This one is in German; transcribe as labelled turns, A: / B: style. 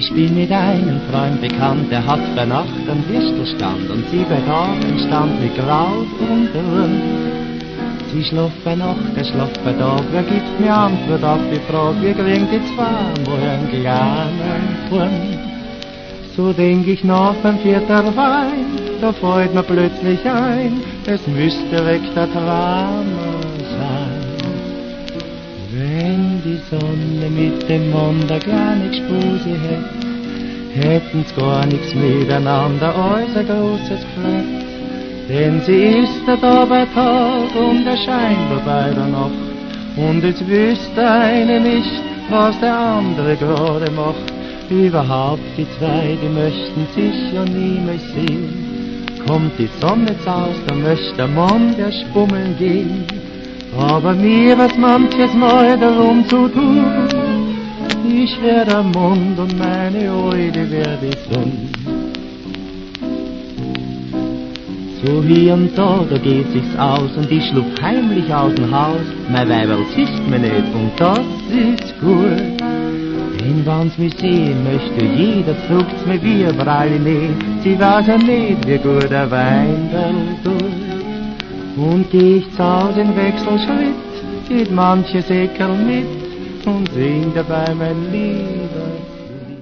A: Ich bin mit einem Freund bekannt, der hat bei Nacht am Würstelstand und sie bei Abend stand mit Graut und Rund. Sie schloss bei Nacht, er schloss bei Tag, wer gibt mir Antwort auf die Frage, wie gelingt die zweimal ein kleinen Freund? So denk ich nach beim vierten Wein, da fällt mir plötzlich ein, es müsste weg der Traum sein. Wenn die Sonne mit dem Mond eine kleine Spuse hätt, hätten's gar nichts miteinander als ein großes Geflecht. Denn sie ist da bei Tag und der Schein bei der Nacht. Und jetzt wüsste eine nicht, was der andere gerade macht. Überhaupt die zwei, die möchten sich ja nie mehr sehen. Kommt die Sonne jetzt aus, dann möchte der Mann der Spummeln gehen. Aber mir was manches Mal darum zu tun. Ich wär der Mond und meine Eude wär die Sonne. So hier und da geht sich's aus und ich schlupf heimlich aus dem Haus. Mein Weiberl sieht mir nicht und das ist gut. Denn wenn's mich sehen möchte, jeder fragt's mir wie ein Praline. Sie weiß ja nicht, wie gut der Wein tut. Und geh ich zu Hause in Wechselschritt, geht manches Eckerl mit und sing dabei mein Lied.